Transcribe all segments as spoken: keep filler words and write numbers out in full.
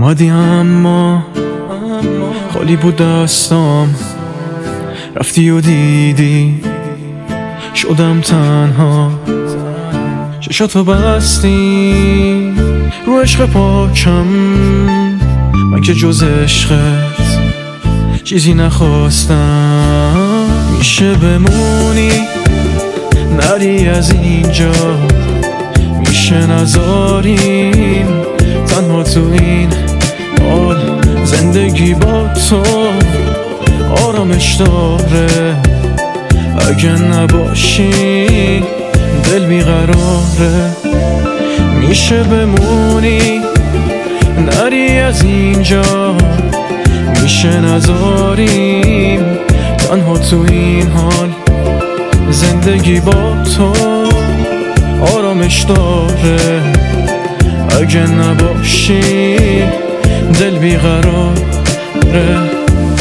اومدی اما خالی بود دستام، رفتی و دیدی شدم تنها. چشاتو بستی رو عشق پاکم، من که جز عشقت چیزی نخواستم. میشه بمونی نری از اینجا، میشه نذاریم تنها تو این حال. زندگی با تو آرامش داره، اگه نباشی دل بیقراره. میشه بمونی نری از اینجا، میشه نذاریم تنها تو این حال. زندگی با تو آرامش داره، اگه نباشی دل بیقراره.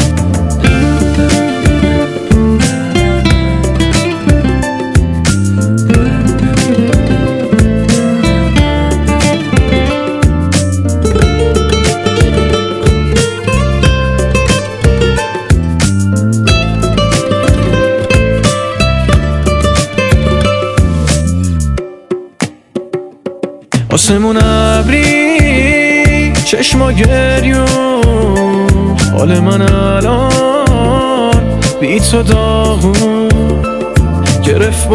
آسمون ابری چشما گریون، حال من الان بی تو داغون. گرفت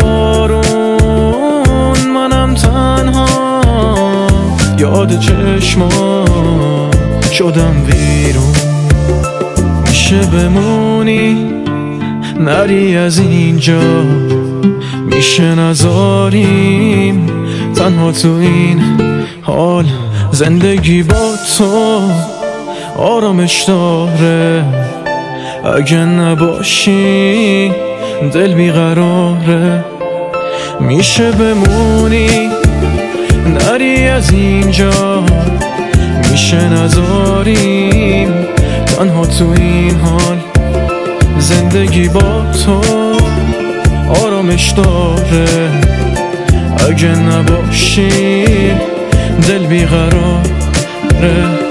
بارون منم تنها، یاد چشما شدم ویرون. میشه بمونی نری از اینجا، میشه نذاریم تنها تو این حال. زندگی با تو آرامش داره، اگه نباشی دل بیقراره. میشه بمونی نری از اینجا، میشه نذاریم تنها تو این حال. زندگی با تو آرامش داره، اگه نباشی دل بیقراره.